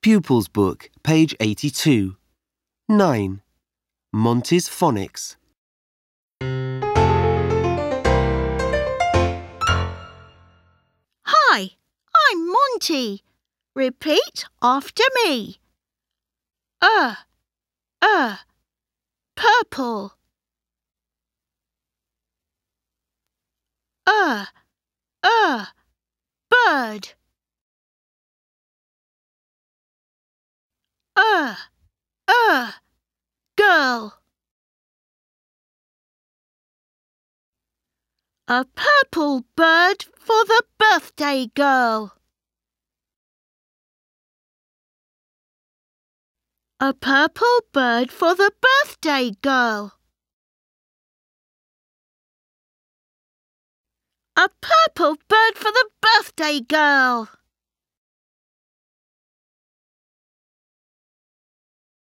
Pupils Book, page 82. 9. Monty's Phonics. Hi, I'm Monty. Repeat after me. Purple. Bird. Girl. A purple bird for the birthday girl. A purple bird for the birthday girl. A purple bird for the birthday girl.